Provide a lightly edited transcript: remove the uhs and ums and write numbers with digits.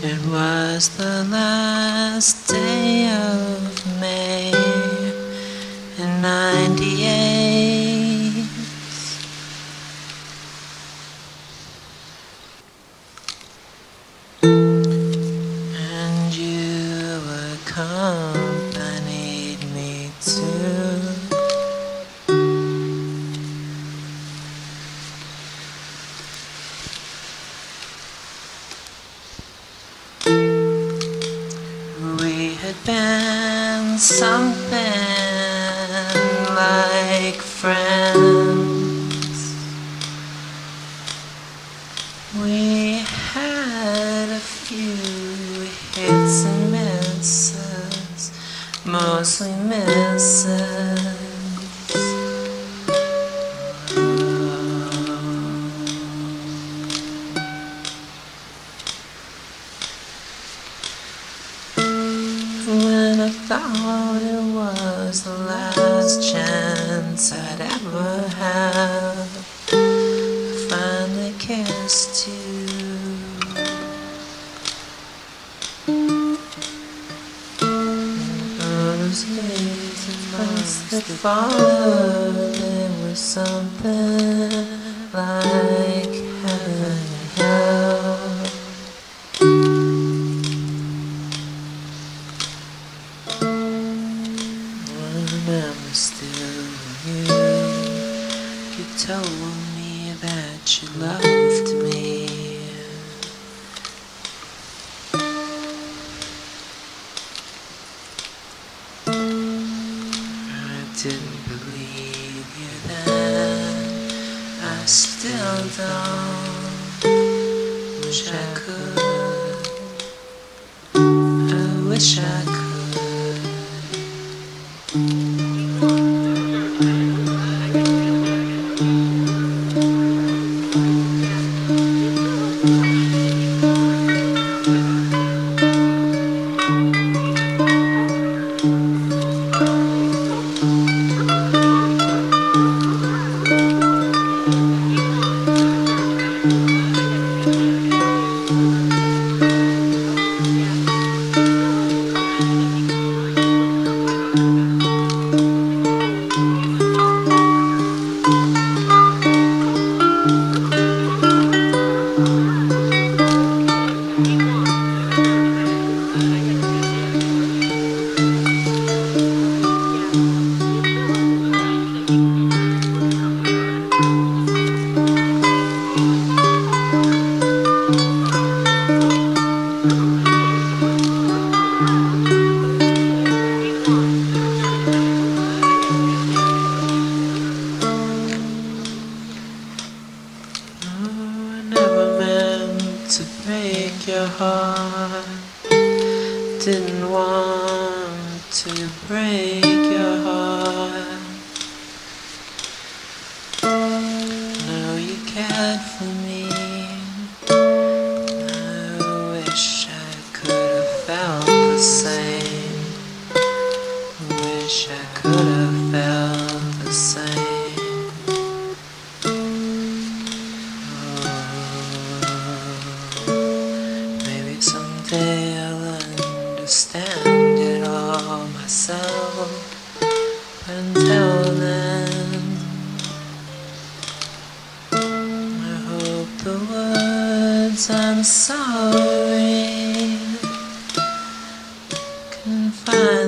It was the last day of May in '98. And you accompanied me too. We had been something like friends. We had a few hits and misses, mostly misses. When I thought it was the last chance I'd ever have, I finally kissed you. Those days and months that followed, there was something like heaven and hell. Remember still you told me that you loved me. I didn't believe you then, I still don't. Wish I could, I wish I could. To break your heart, didn't want to break your heart. Know you cared for me. I wish I could have felt the same. Wish I could have felt the same. Someday I'll understand it all myself. Until then, I hope the words I'm sorry can find